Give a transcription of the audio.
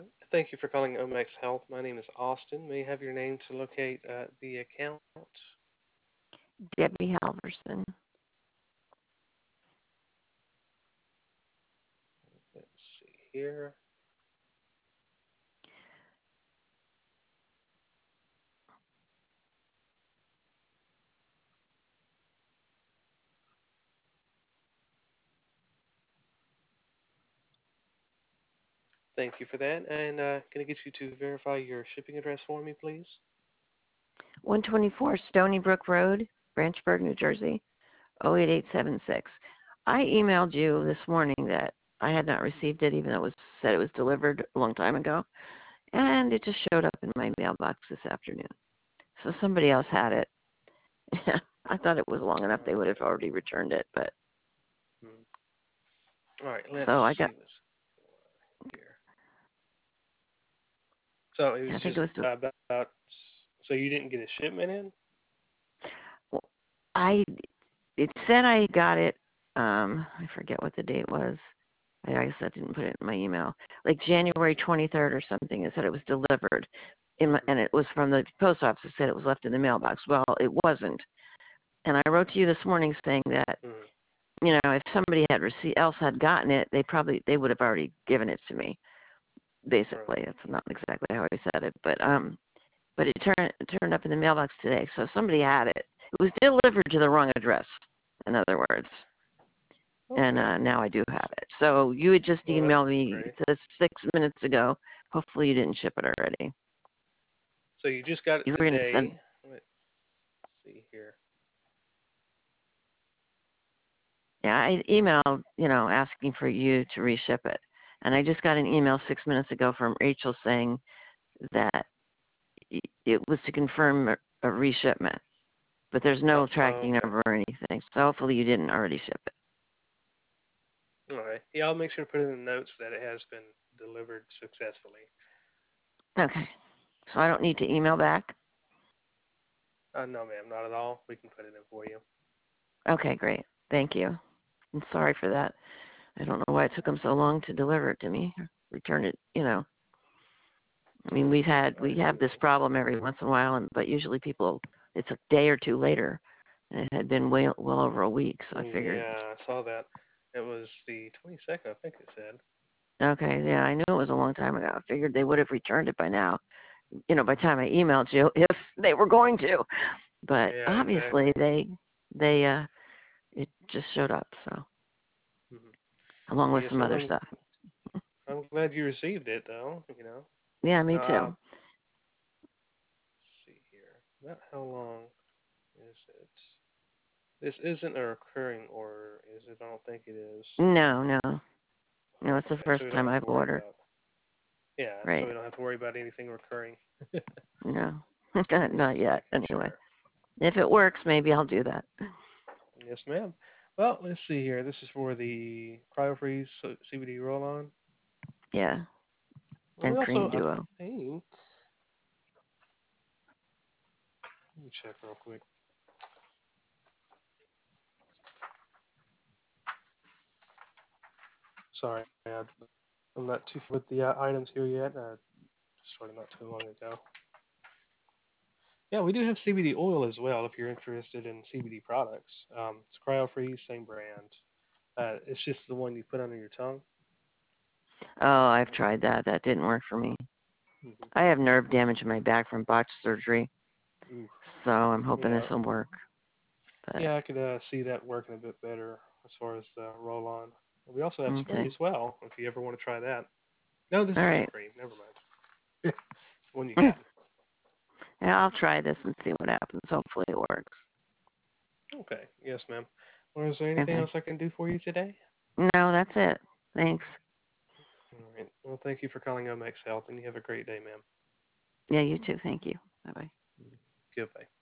Thank you for calling Omex Health. My name is Austin. May I have your name to locate the account? Debbie Halverson. Let's see here. Thank you for that. And can I get you to verify your shipping address for me, please? 124 Stony Brook Road, Branchburg, New Jersey, 08876. I emailed you this morning that I had not received it, even though it was said it was delivered a long time ago, and it just showed up in my mailbox this afternoon. So somebody else had it. I thought it was long enough they would have already returned it, but Hmm. All right, let's so I see got. what's here. So it was I think just it was. about. So you didn't get a shipment in? Well, I. It said I got it. I forget what the date was. I guess I didn't put it in my email. Like January 23rd or something. It said it was delivered, and it was from the post office. It said it was left in the mailbox. Well, it wasn't. And I wrote to you this morning saying that Mm-hmm. if somebody else had gotten it, they would have already given it to me. Basically, Right. that's not exactly how I said it, but it turned up in the mailbox today. So somebody had it. It was delivered to the wrong address. In other words. And Okay. now I do have it. So you had just Well, that's emailed me great. 6 minutes ago. Hopefully you didn't ship it already. So you just got it You were going to today. send. Let's see here. Yeah, I emailed, asking for you to reship it, and I just got an email 6 minutes ago from Rachel saying that it was to confirm a reshipment, but there's no Oh, tracking okay. number or anything. So hopefully you didn't already ship it. All right. Yeah, I'll make sure to put in the notes that it has been delivered successfully. Okay. So I don't need to email back. No, ma'am, not at all. We can put it in for you. Okay, great. Thank you. I'm sorry for that. I don't know why it took them so long to deliver it to me. Return it. I mean, I we have see. this problem every once in a while, but usually people it's a day or two later, and it had been well over a week. So I figured, Yeah, I saw that. It was the 22nd, I think it said. okay, yeah, I knew it was a long time ago. I figured they would have returned it by now. By the time I emailed you, if they were going to, but Yeah, obviously exactly. they it just showed up. So Hmm. along with Yes, some ma'am. other stuff. I'm glad you received it, though. Yeah, me Let's too. see here. About how long is it? This isn't a recurring order, is it? I don't think it is. No, no, no. It's the Okay, first so we don't time have I've to worry ordered. about. Yeah, so Right? we don't have to worry about anything recurring. No, Just not yet. making Anyway, sure. if it works, maybe I'll do that. Yes, ma'am. Well, let's see here. This is for the CryoFreeze CBD roll-on. Yeah, And we and also, cream I duo. think, let me check real quick. Sorry, I'm not too familiar with the items here yet. Just started not too long ago. Yeah, we do have CBD oil as well if you're interested in CBD products. It's CryoFreeze, same brand. It's just the one you put under your tongue. Oh, I've tried that. That didn't work for me. Hmm. I have nerve damage in my back from botched surgery, Ooh, so I'm hoping this yeah, will work. But yeah, I could see that working a bit better as far as the roll-on. We also have spray okay, as well if you ever want to try that. No, this all is the right. cream. Never mind. One you got. Yeah, I'll try this and see what happens. Hopefully it works. Okay. Yes, ma'am. Well, is there anything Okay. else I can do for you today? No, that's it. Thanks. All right. Well, thank you for calling Omex Health, and you have a great day, ma'am. Yeah, you too. Thank you. Bye bye. Goodbye.